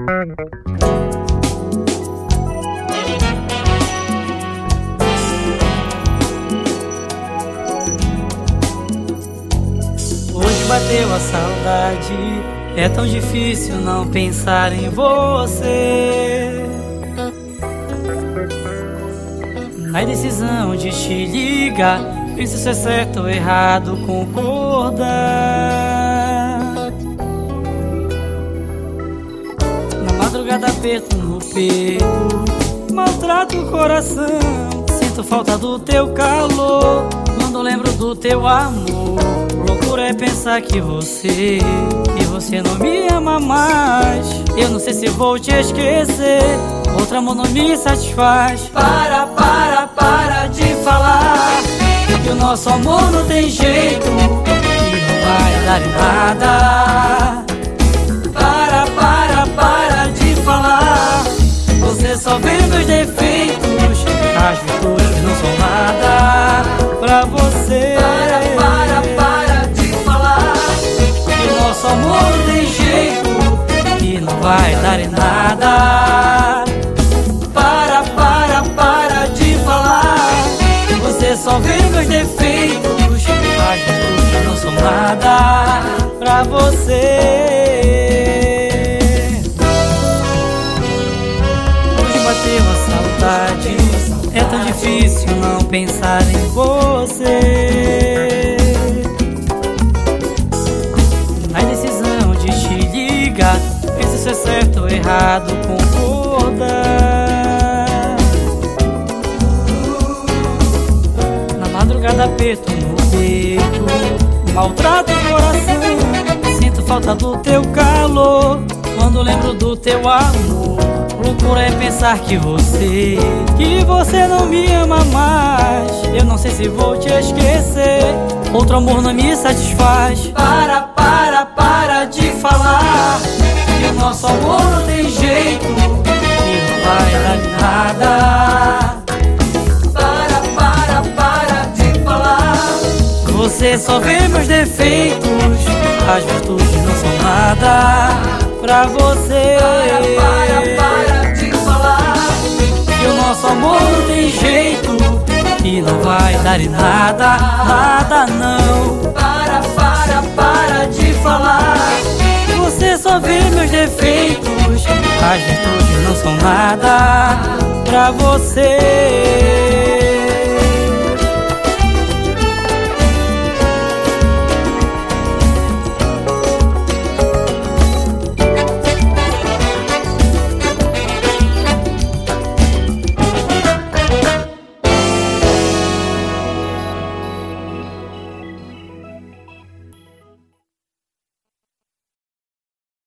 Hoje bateu a saudade, é tão difícil não pensar em você. Na decisão de te ligar, penso se é certo ou errado concordar. Na madrugada aperto no peito, maltrato o coração. Sinto falta do teu calor, quando lembro do teu amor. Loucura é pensar que você não me ama mais. Eu não sei se vou te esquecer, outro amor não me satisfaz. Para de falar que o nosso amor não tem jeito e não vai dar em nada. Para de falar, você só vê meus defeitos, as virtudes não são nada pra você. Para de falar que o nosso amor não tem jeito e não vai dar em nada. Para de falar, você só vê meus defeitos, as virtudes não são nada pra você. Hoje bateu a saudade, é tão difícil não pensar em você. Na decisão de te ligar, penso se é certo ou errado concordar. Na madrugada aperto no peito, maltrato o coração. Sinto falta do teu calor, quando lembro do teu amor. Loucura é pensar que você não me ama mais. Eu não sei se vou te esquecer, outro amor não me satisfaz. Para de falar que o nosso amor não tem jeito e não vai dar em nada. Para de falar, você só vê meus defeitos, as virtudes não são nada pra você. Para de falar que o nosso amor não tem jeito e não vai dar em nada, nada não. Para de falar, você só vê meus defeitos, as virtudes não são nada pra você.